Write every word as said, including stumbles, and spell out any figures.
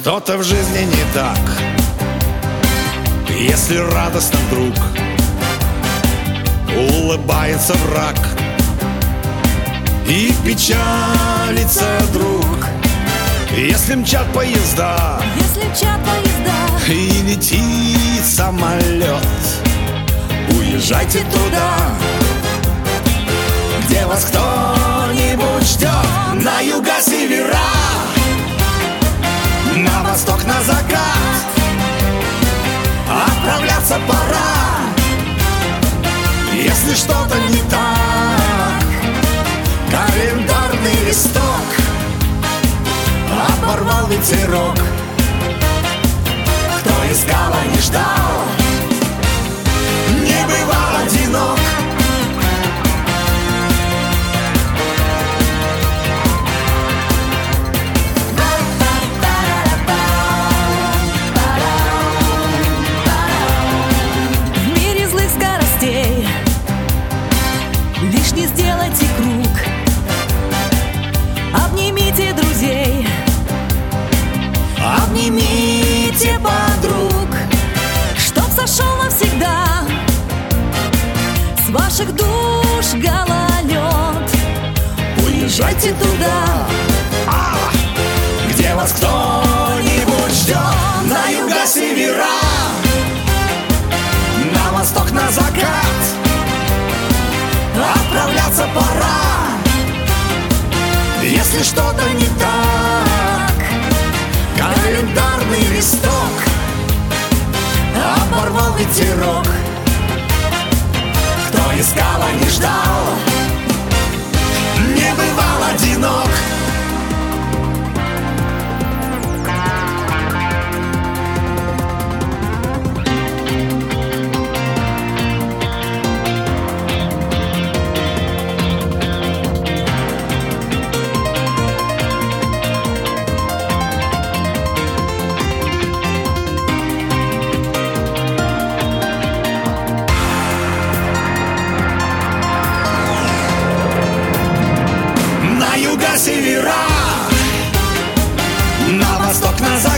Что-то в жизни не так, если радостно вдруг улыбается враг и печалится друг. Если мчат поезда, Если мчат поезда и летит самолет, уезжайте туда, где вас кто-нибудь ждет. На юга-севера, на восток, на закат отправляться пора. Если что-то не так, календарный листок оборвал ветерок. Кто искал, а не ждал, не бывал одинок. в мире злых скоростей лишь не сделайте круг. Обнимите друзей, Обнимите подруг, чтоб сошел навсегда с ваших душ гололед. уезжайте туда, а, где вас кто-нибудь ждет. На юга-севера, на восток, на закат отправляться пора. Если что-то не так, календарный листок оборвал ветерок. Кто искал, а не ждал, не бывал одинок. На юга-севера, на восток, на запад